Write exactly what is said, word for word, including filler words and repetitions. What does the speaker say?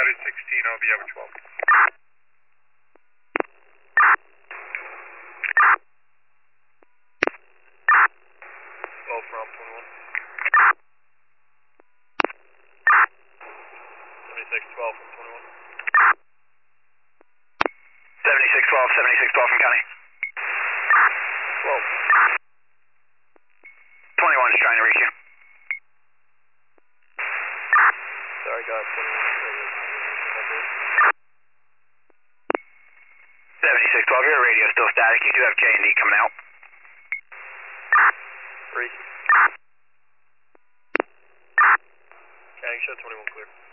Charlie sixteen, I'll be over twelve. twelve from twenty-one. seventy-six twelve from twenty-one. seventy-six twelve, seventy-six twelve from County. twelve. twenty-one is trying to reach you. Sorry, got twenty-one. seventy-six twelve, your radio is still static. You do have J and D coming out. Three. County, show twenty-one clear.